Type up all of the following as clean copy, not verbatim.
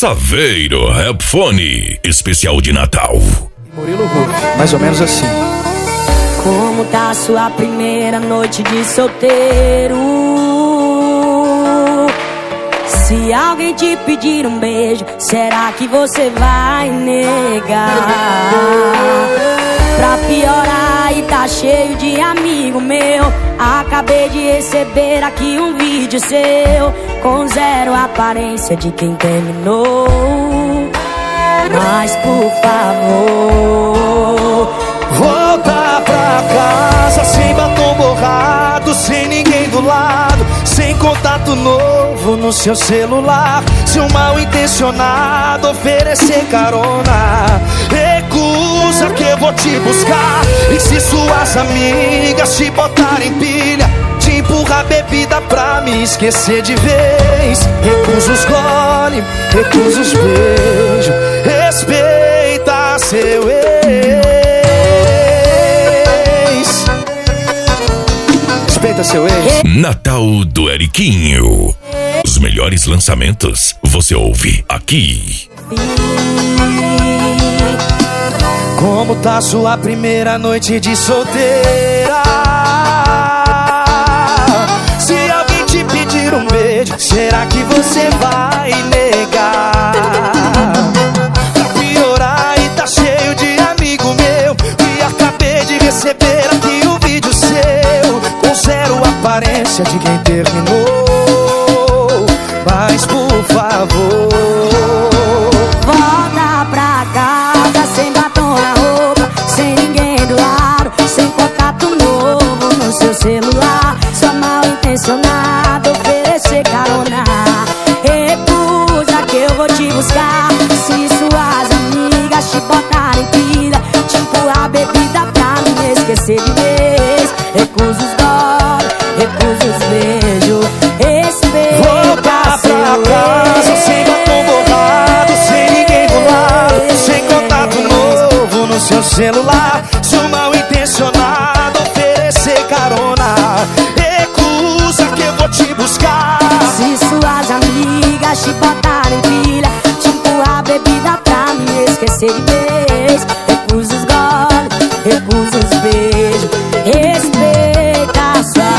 Saveiro Rap Fone, especial de Natal. Murilo Ruff, mais ou menos assim. Como tá a sua primeira noite de solteiro? Se alguém te pedir um beijo, será que você vai negar? Pra piorar, e tá cheio de amigo meu. Acabei de receber aqui um vídeo seu, com zero aparência de quem terminou. Mas por favor, volta pra casa sem batom borrado, sem ninguém do lado, sem contato novo no seu celular. Se um mal intencionado oferecer carona, recusa que eu vou te buscar. E se suas amigas te botarem pilha, te empurrar bebida pra me esquecer de vez, recusa os gole, recusa os beijos, respeita seu ex. Respeita seu ex. Natal do Eriquinho. Os melhores lançamentos você ouve aqui. Como tá sua primeira noite de solteira? Se alguém te pedir um beijo, será que você vai negar? Pra piorar, e tá cheio de amigo meu, e acabei de receber aqui um vídeo seu, com zero aparência de quem terminou. Mas por favor, volta pra casa sem batom na roupa, sem ninguém do lado, sem contato novo no seu celular. Só mal intencionado oferecer carona, recusa que eu vou te buscar. Se suas amigas te botarem pilha, te empurrar bebida pra me esquecer de vez, recusa os goles, recusa os beijos, respeita seu casa sem batom borrado, sem ninguém do lado, sem contato novo no seu celular. Se um mal intencionado oferecer carona, recusa que eu vou te buscar. Se suas amigas te botarem pilha, te empurrar bebida pra me esquecer de vez, recusa os goles, recusa os beijos, respeita a sua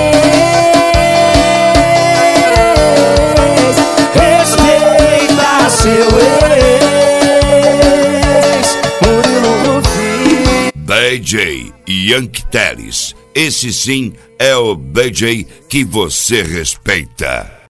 ex, Respeita seu ex. Murilo Ruff. DJ Yankee Teles. Esse sim é o DJ que você respeita.